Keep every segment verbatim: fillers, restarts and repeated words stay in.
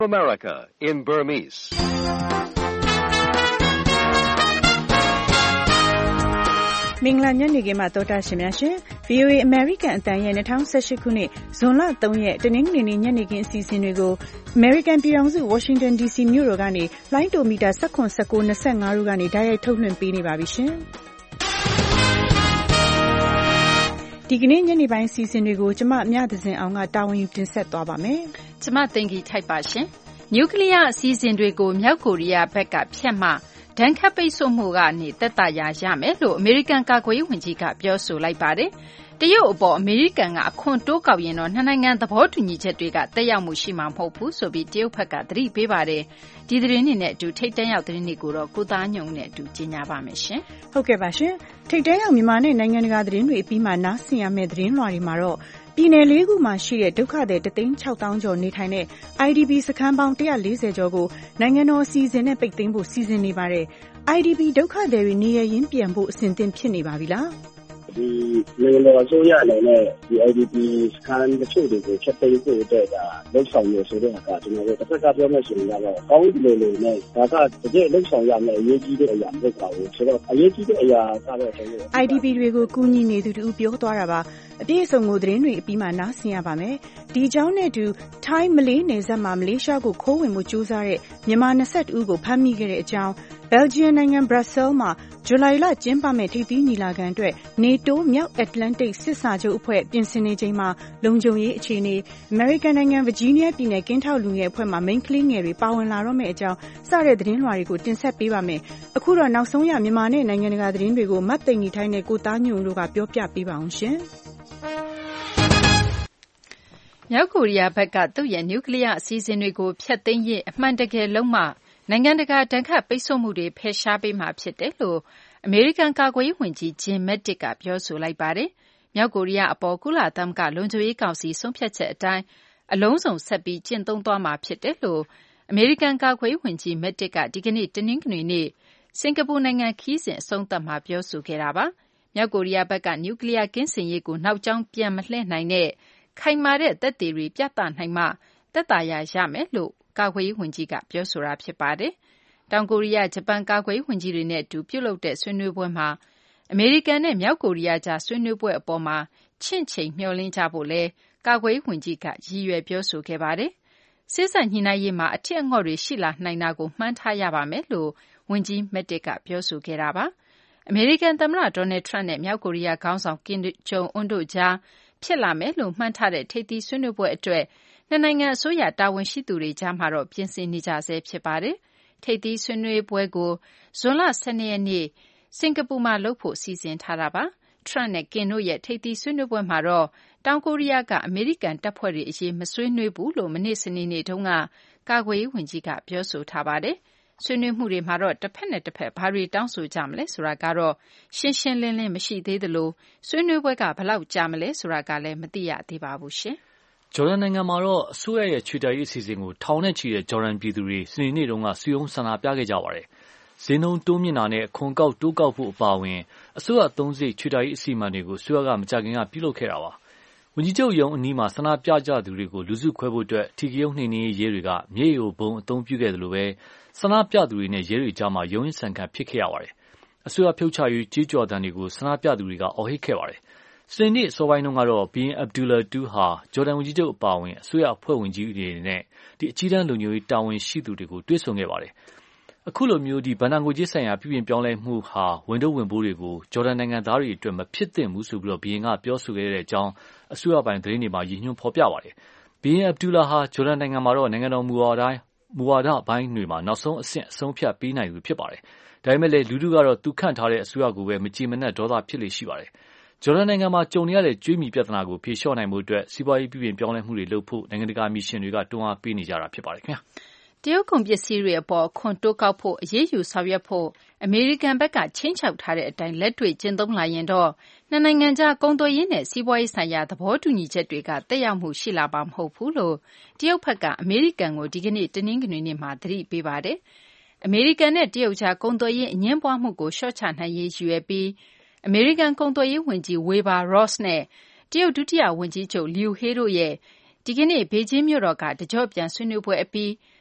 America in Burmese. မင်္ဂလာညနေခင်းမှာတော်တာရှင်များရှင် ဗီအိုအေ American အတန်ရဲ့၂၀၁၈ခုနှစ်ဇွန်လ၃ရက်တနင်္ဂနွေနေ့ညနေခင်းအစီအစဉ်တွေကို American ပြည်ထောင်စု Washington ဒီ စီ မြို့တော်ကနေလိုင်းတိုမီတာ၁၇ ၁၉ ၂၅တို့ကနေတိုက်ရိုက်ထုတ်လွှင့်ပေးနေပါပြီရှင်ဒီကနေ့ညနေပိုင်းအစီအစဉ်တွေကိုကျမမြသဇင်အောင်ကတာဝန်ယူတင်ဆက်သွားပါမယ်ကျမသိင်္ဂီထိုက်ပါရှင်နျူကလ িয়ার အစီအစဉ်တွေကိုမြောက်ကိုရီးယားဘက်ကဖျက်မှဒဏ်ခတ်ပိတ်ဆို့မှုကနေသက်သာရာရမယ်လို့အမေရိကန်ကာကွယ်ရေးဝန်ကြီးကပြောဆိုလိုက်ပါတယ်။တရုတ်အပေါ်အမေရိကန်ကအခွန်တိုးကောက်ရင်တော့နှစ်နိုင်ငံသဘောတူညီချက်တွေကတက်ရောက်မှုရှိမှာမဟုတ်ဘူးဆိုပြီးတရုတ်ဘက်ကသတိပေးပါတယ်။ဒီသတင်းတွေနဲ့အတူထိပ်တန်းရောက်သတင်းတွေကိုတော့ကိုသားညုံနဲ့အတူကြီးညာပါမယ်ရှင်။ဟုတ်ကဲ့ပါရှင်။ထိပ်တန်းရောက်မြန်မာနဲ့နိုင်ငံတကာသတင်းတွေအပြီးမှနားဆင်ရမယ့်သတင်းလွှာတွေမှာတော့ပြည်နယ်လေးခုမှာရှိတဲ့ဒုက္ခသည်တသိန်းခြောက်သောင်းကျော်နေထိုင်တဲ့ အိုင်ဒီပီ စခန်းပေါင်း၁၄၀ကျော်ကိုနိုင်ငံတော်အစီအစဉ်နဲ့ပိတ်သိမ်းဖို့စီစဉ်နေပါတယ်။ အိုင်ဒီပီ ဒုက္ခသည်တွေနေရရင်းပြန်ဖို့အဆင်သင့်ဖြစ်နေပါပြီလား။ဒီနိုင်ငံတော်အစိုးရအနေနဲ့ဒီ အိုင်ဒီပီ စခန်းတချို့တွေကိုဖျက်သိမ်းဖို့အတွက်ဒါလှုပ်ဆောင်နေဆိုတဲ့အခါကျွန်တော်တို့တစ်ဖက်ကပြောမယ်ဆိုရင်တော့ကောင်းတယ်လို့နဲ့ဒါကတကယ်လှုပ်ဆောင်ရမယ့်အရေးကြီးတဲ့အရာမဟုတ်ပါဘူးဆိုတော့အရေးကြီးတဲ့အရာကတော့ကျွန်တော်အိုင်ဒီပီ တွေကိုကူညီနေသူတူပြောသွားတာပါအပြည့်အစုံကိုသတင်းတွေအပြီးမှနားဆင်ရပါမယ်ဒီအကြောင်းနဲ့အတူထိုင်းမလေးနယ်စပ်မှာမလေးရှားကိုခိုးဝင်မှုကြိုးစားတဲ့မြန်မာ၂၁ဦးကိုဖမ်းမိခဲ့တဲ့အကြောင်းဘယ်လ်ဂျီယံနိုင်ငံဘရပ်ဆဲလ်မှာဇူလိုင်လကျင်းပမယ့်ထိပ်သီးညီလာခံအတွက်နေတိုးမြောက်အတ္တလန်တိတ်စစ်စာချုပ်အဖွဲ့ပြင်ဆင်နေချိန်မှာလုံခြုံရေးအခြေအနေအမေရိကန်နိုင်ငံဗာဂျီးနီးယားပြည်နယ်ကင်းထောက်လူငယ်အဖွဲ့မှာမိန်းကလေးငယ်တွေပါဝင်လာတော့မယ့်အကြောင်းစတဲ့သတင်းလွှာတွေကိုတင်ဆက်ပေးပါမယ်အခုတော့နောက်ဆုံးရမြန်မာနဲ့နိုင်ငံတကာသတင်းတွေကိုမတ်သိင်္ဂီထိုင်းနဲ့ကိုသားညွန့်တို့ကပြောပြပေးပါအောင်ရှင်မြောက်ကိုရီးယားဘက်ကသူ့ရဲ့နျူကလ িয়ার အစီအစဉ်တွေကိုဖျက်သိမ်းရေးအမှန်တကယ်လုံးမှနိုင်ငံတကာဒဏ်ခတ်ပိတ်ဆို့မှုတွေဖယ်ရှားပေးမှာဖြစ်တယ်လို့အမေရိကန်ကာကွယ်ရေးဝန်ကြီးဂျင်မက်တစ်ကပြောဆိုလိုက်ပါတယ်။မြောက်ကိုရီးယားအပေါ်ကုလသမဂ္ဂလုံခြုံရေးကောင်စီဆုံးဖြတ်ချက်အတိုင်းအလုံးစုံဆက်ပြီးကျင့်သုံးသွားမှာဖြစ်တယ်လို့အမေရိကန်ကာကွယ်ရေးဝန်ကြီးမက်တစ်ကဒီကနေ့တနင်္ဂနွေနေ့စင်ကာပူနိုင်ငံခရီးစဉ်အဆုံးသတ်မှာပြောဆိုခဲ့တာပါ။မြောက်ကိုရီးယားဘက်ကနျူကလ িয়ার ကင်းစင်ရေးကိုနောက်ကျောင်းပြန်မလှည့်နိုင်တဲ့ခိုင်မာတဲ့သက်သေတွေပြသနိုင်မှသက်သာရာရမယ်လို့ကာကွယ်ရေးဝန်ကြီးကပြောဆိုတာဖြစ်ပါတယ်။တောင်ကိုရီးယားဂျပန်ကာကွယ်ရေးဝန်ကြီးတွေနဲ့အတူပြုလုပ်တဲ့ဆွေးနွေးပွဲမှာအမေရိကန်နဲ့မြောက်ကိုရီးယားကြားဆွေးနွေးပွဲအပေါ်မှာချင့်ချိန်မျှော်လင့်ကြဖို့လဲကာကွယ်ရေးဝန်ကြီးကရည်ရွယ်ပြောဆိုခဲ့ပါတယ်။စစ်ဆက်ညှိနှိုင်းရေးမှာအထက်အငေါ့တွေရှိလာနိုင်တာကိုမှန်းထားရပါမယ်လို့ဝန်ကြီးမက်တစ်ကပြောဆိုခဲ့တာပါ။အမေရိကန်သမ္မတဒေါ်နယ်ထရန့်နဲ့မြောက်ကိုရီးယားခေါင်းဆောင်ကင်ဂျုံအွန်းတို့ကြားဖြစ်လာမယ်လို့မှန်းထားတဲ့ထိပ်သီးဆွေးနွေးပွဲအတွက်နှစ်နိုင်ငံအစိုးရတာဝန်ရှိသူတွေကြားမှာတော့ပြင်ဆင်နေကြဆဲဖြစ်ပါတယ်။ထိပ်သီးဆွေးနွေးပွဲကိုဇွန်လ၁၂ရက်နေ့စင်ကာပူမှာလုပ်ဖို့စီစဉ်ထားတာပါ။ထရန့်နဲ့ကင်တို့ရဲ့ထိပ်သီးဆွေးနွေးပွဲမှာတော့တောင်ကိုရီးယားကအမေရိကန်တပ်ဖွဲ့တွေအရေးမဆွေးနွေးဘူးလို့မနေ့စနေနေ့တုန်းကကာကွယ်ရေးဝန်ကြီးကပြောဆိုထားပါတယ်။ဆွေးနွေးမှုတွေမှာတော့တစ်ဖက်နဲ့တစ်ဖက်ဘာတွေတောင်းဆိုကြမလဲဆိုတာကတော့ရှင်းရှင်းလင်းလင်းမရှိသေးသလိုဆွေးနွေးပွဲကဘယ်လောက်ကြာမလဲဆိုတာကလည်းမသိရသေးပါဘူးရှင်။ဂျော်ဒန်နိုင်ငံမှာတော့အစိုးရရဲ့ချွေတာရေးအစီအစဉ်ကိုထောင်နဲ့ချီတဲ့ဂျော်ဒန်ပြည်သူတွေစနေနေ့တုန်းကစုရုံးဆန္ဒပြခဲ့ကြပါတယ်။ဈေးနှုန်းတိုးမြင့်တာနဲ့အခွန်ကောက်တိုးကောက်ဖို့အပါအဝင်အစိုးရအသုံးစရိတ်ချွေတာရေးအစီအမံတွေကိုအစိုးရကမကြာခင်ကပြုလုပ်ခဲ့တာပါ။ဝန်ကြီးချုပ်ရုံးအနီးမှာဆန္ဒပြကြသူတွေကိုလူစုခွဲဖို့အတွက်ထီကရုံးနှိမ်နင်းရေးရဲတွေကမျက်ရည်ဘုံအသုံးပြုခဲ့တယ်လို့ပဲဆန္ဒပြသူတွေနဲ့ရဲတွေကြားမှာရုန်းရင်းဆန်ခတ်ဖြစ်ခဲ့ရပါတယ်။အစိုးရဖြုတ်ချရေးကြေးကြော်သံတွေကိုဆန္ဒပြသူတွေကအော်ဟစ်ခဲ့ပါတယ်။စနေနေ့အစောပိုင်းတုန်းကတော့ဘီရင်အဗ်ဒူလာတူဟာဂျော်ဒန်ဝန်ကြီးချုပ်အပါအဝင်အစိုးရအဖွဲ့ဝင်ကြီးတွေနဲ့ဒီအကြီးတန်းလုံခြုံရေးတာဝန်ရှိသူတွေကိုတွေ့ဆုံခဲ့ပါတယ်။အခုလိုမျိုးဒီဘဏ္ဍာငွေကြေးဆိုင်ရာပြည်ပြင်ပြောင်းလဲမှုဟာဝန်ထုတ်ဝန်ပိုးတွေကိုဂျော်ဒန်နိုင်ငံသားတွေအတွက်မဖြစ်သင့်ဘူးဆိုပြီးတော့ဘီရင်ကပြောဆိုခဲ့တဲ့အကြောင်းအစိုးရပိုင်းသတင်းတွေမှာရည်ညွှန်းဖော်ပြပါတယ်။ဘီရင်အဗ်ဒူလာဟာဂျော်ဒန်နိုင်ငံမှာတော့နိုင်ငံတော်မူဝါဒမူဝါဒပိုင်းတွေမှာနောက်ဆုံးအဆင့်အဆုံးဖြတ်ပေးနိုင်သူဖြစ်ပါတယ်။ဒါပေမဲ့လည်းလူထုကတော့သူခန့်ထားတဲ့အစိုးရကိုပဲမကြည်မနက်ဒေါသဖြစ်လေရှိပါတယ်။ဂျော်ဒန်နိုင်ငံမှာကြုံနေရတဲ့ကြွေးမြီပြဿနာကိုဖြေလျှော့နိုင်ဖို့အတွက်စီးပွားရေးပြည်ပြင်ပြောင်းလဲမှုတွေလုပ်ဖို့နိုင်ငံတကာမီရှင်တွေကတွန်းအားပေးနေကြတာဖြစ်ပါတယ်ခင်ဗျာ။တရုတ်ကုန်ပစ္စည်းတွေအပေါ်အခွန်တိုးကောက်ဖို့အရေးယူဆောင်ရွက်ဖို့အမေရိကန်ဘက်ကခြိမ်းခြောက်ထားတဲ့အတိုင်းလက်တွေ့ကျင့်သုံးလာရင်တော့နှစ်နိုင်ငံကြားကုန်သွယ်ရေးနဲ့စီးပွားရေးဆိုင်ရာသဘောတူညီချက်တွေကသက်ရောက်မှုရှိလာမှာမဟုတ်ဘူးလို့တရုတ်ဘက်ကအမေရိကန်ကိုဒီကနေ့တနင်္ဂနွေနေ့မှာသတိပေးပါတယ်။အမေရိကန်နဲ့တရုတ်ကြားကုန်သွယ်ရေးအငြင်းပွားမှုကိုလျှော့ချနိုင်ရေးရည်ရွယ်ပြီးအမေရိကန်ကုန်သွယ်ရေးဝန်ကြီးဝေဘာရော့စ်နဲ့တရုတ်ဒုတိယဝန်ကြီးချုပ်လျူဟေးတို့ရဲ့ဒီကနေ့ဘေကျင်းမြို့တော်ကတကြော့ပြန်ဆွေးနွေးပွဲအပြီး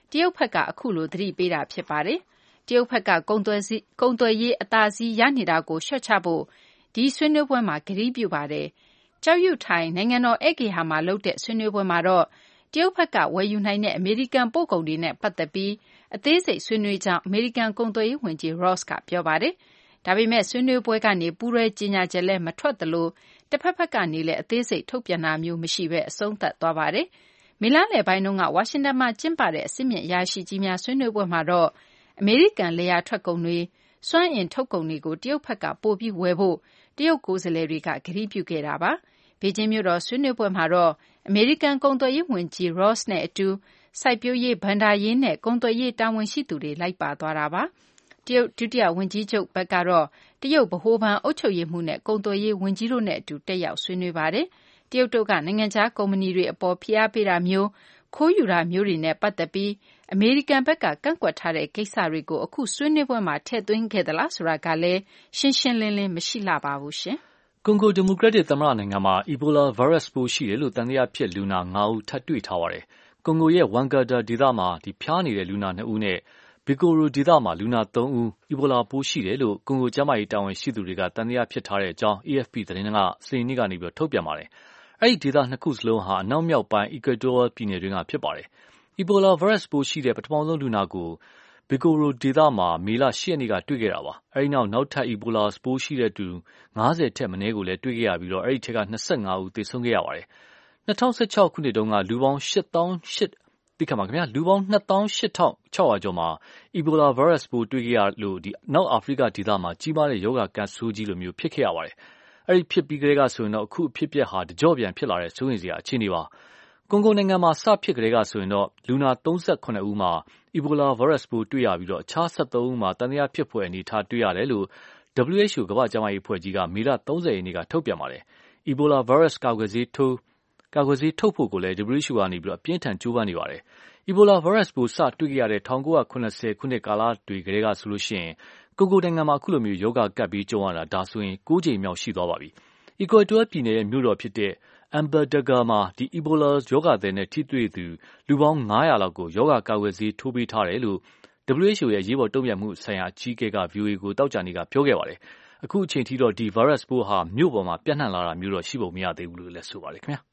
တရုတ်ဘက်ကအခုလိုသတိပေးတာဖြစ်ပါတယ်။တရုတ်ဘက်ကကုန်သွယ်စီကုန်သွယ်ရေးအသာစီးရနေတာကိုလျှော့ချဖို့ဒီဆွေးနွေးပွဲမှာကတိပြုပါတယ်။ကျောက်ရုထိုင်နိုင်ငံတော်ဧကဟာမှာလုပ်တဲ့ဆွေးနွေးပွဲမှာတော့တရုတ်ဘက်ကဝယ်ယူနိုင်တဲ့အမေရိကန်ပို့ကုန်တွေနဲ့ပတ်သက်ပြီးအသေးစိတ်ဆွေးနွေးကြောင်းအမေရိကန်ကုန်သွယ်ရေးဝန်ကြီး Ross ကပြောပါတယ်။ဒါပေမဲ့ဆွေးနွေးပွဲကနေပူးရဲကြေညာချက်လည်းမထွက်သလိုတစ်ဖက်ဖက်ကနေလည်းအသေးစိတ်ထုတ်ပြန်တာမျိုးမရှိဘဲအဆုံးသတ်သွားပါတယ်။မေလနယ်ပိုင်းတုန်းကဝါရှင်တန်မှာကျင်းပတဲ့အစစ်မြင့်အရာရှိကြီးများဆွေးနွေးပွဲမှာတော့အမေရိကန်လေယာထွက်ကုန်တွေစွမ်းအင်ထုတ်ကုန်တွေကိုတရုတ်ဘက်ကပို့ပြီးဝယ်ဖို့တရုတ်ကိုယ်စားလှယ်တွေကကတိပြုခဲ့တာပါ။ဘေကျင်းမြို့တော်ဆွေးနွေးပွဲမှာတော့အမေရိကန်ကုန်သွယ်ရေးဝန်ကြီး Ross နဲ့အတူစိုက်ပျိုးရေးဗန္ဒာရေးနဲ့ကုန်သွယ်ရေးတာဝန်ရှိသူတွေလိုက်ပါသွားတာပါ။တရုတ်ဒုတိယဝန်ကြီးချုပ်ဘက်ကတော့တရုတ်ဗဟိုဘဏ်အုပ်ချုပ်ရေးမှူးနဲ့ကုန်သွယ်ရေးဝန်ကြီးတို့နဲ့အတူတက်ရောက်ဆွေးနွေးပါတယ်။တရုတ်တို့ကနိုင်ငံခြားကုမ္ပဏီတွေအပေါ်ဖိအားပေးတာမျိုးခိုးယူတာမျိုးတွေနဲ့ပတ်သက်ပြီးအမေရိကန်ဘက်ကကန့်ကွက်ထားတဲ့ကိစ္စတွေကိုအခုဆွေးနွေးပွဲမှာထည့်သွင်းခဲ့သလားဆိုတာကလည်းရှင်းရှင်းလင်းလင်းမရှိလှပါဘူးရှင်။ကွန်ဂိုဒီမိုကရက်တစ်သမ္မတနိုင်ငံမှာအီဘိုလာဗိုင်းရပ်စ်ပိုးရှိတယ်လို့တန်တရားဖြစ်လူနာငါးဦးထပ်တွေ့ထားပါတယ်။ကွန်ဂိုရဲ့ဝန်ဂါဒါဒေသမှာဒီဖျားနေတဲ့လူနာနှစ်ဦးနဲ့ဘီကိုရိုဒေသမှာလူနာသုံးဦးအီဘိုလာပိုးရှိတယ်လို့ကွန်ဂိုကျန်းမာရေးတာဝန်ရှိသူတွေကတန်တရားဖြစ်ထားတဲ့အကြောင်း A F P သတင်းကစနေနေ့ကနေပြီးထုတ်ပြန်ပါတယ်။အဲ့ဒီဒေသနှစ်ခုစလုံးဟာအနောက်မြောက်ပိုင်းအီကွေဒေါပြည်နယ်တွင်းကဖြစ်ပါတယ်။အီဘိုလာဗိုင်းရပ်စ်ပိုးရှိတဲ့ပထမဆုံးလူနာကိုဘီကိုရိုဒေသမှာမေလ၈ရက်နေ့ကတွေ့ခဲ့တာပါ။အဲဒီနောက်နောက်ထပ်အီဘိုလာပိုးရှိတဲ့သူ၅၀ထက်မနည်းကိုလည်းတွေ့ခဲ့ရပြီးတော့အဲဒီထက်က၂၅ဦးသေဆုံးခဲ့ရပါတယ်။၂၀၁၆ခုနှစ်တုန်းကလူပေါင်း၈သောင်း၈တိခါမှာခင်ဗျာလူပေါင်း၂သောင်း၈ထောင်၆ရာကျော်မှာအီဘိုလာဗိုင်းရပ်စ်ပိုးတွေ့ခဲ့ရလို့ဒီနောက်အာဖရိကဒေသမှာကြီးမားတဲ့ရောဂါကပ်ဆိုးကြီးလိုမျိုးဖြစ်ခဲ့ရပါတယ်။အဲဒီဖြစ်ပြီးကလေးကဆိုရင်တော့အခုအဖြစ်အပျက်ဟာတကြော့ပြန်ဖြစ်လာတဲ့စိုးရိမ်စရာအခြေအနေပါ။ကွန်ဂိုနိုင်ငံမှာစဖြစ်ကလေးကဆိုရင်တော့လူနာ၃၇ဦးမှာအီဘိုလာဗိုင်းရပ်စ်ပိုးတွေ့ရပြီးတော့အခြား၁၃ဦးမှာတန်တရားဖြစ်ဖွယ်အနေထားတွေ့ရတယ်လို့ W H O ကမ္ဘာ့ကျန်းမာရေးအဖွဲ့ကြီးကမေလ၃၀ရက်နေ့ကထုတ်ပြန်ပါတယ်။အီဘိုလာဗိုင်းရပ်စ်ကာကွယ်ဆေးထိုးကာကွယ်ဆေးထုတ်ဖို့ကိုလည်း W H O ကနေပြီးတော့အပြင်းထန်ကြိုးပမ်းနေပါတယ်။အီဘိုလာဗိုင်းရပ်စ်ပိုးစတွေ့ခဲ့ရတဲ့၁၉၇၀ခုနှစ်ကာလတွေကလေးကဆိုလို့ရှိရင်ကွန်ဂိုနိုင်ငံမှာအခုလိုမျိုးရောဂါကပ်ပြီးကြုံရတာဒါဆိုရင်၉ကြိမ်မြောက်ရှိသွားပါပြီ။အီကွေဒေါပြည်နယ်ရဲ့မြို့တော်ဖြစ်တဲ့အမ်ဘာဒါဂါမှာဒီအီဘိုလာရောဂါသည်နဲ့ထိတွေ့သူလူပေါင်း၅ရာလောက်ကိုရောဂါကာကွယ်ဆေးထိုးပေးထားတယ်လို့ W H O ရဲ့ရေးပေါ်တုံ့ပြန်မှုဆိုင်ရာအကြီးအကဲက V O A ကိုတောက်ကြနေ့ကပြောခဲ့ပါတယ်။အခုအချိန်ထိတော့ဒီဗိုင်းရပ်စ်ပိုးဟာမြို့ပေါ်မှာပြန့်နှံ့လာတာမျိုးတော့ရှိပုံမရသေးဘူးလို့လည်းဆိုပါတယ်ခင်ဗျာ။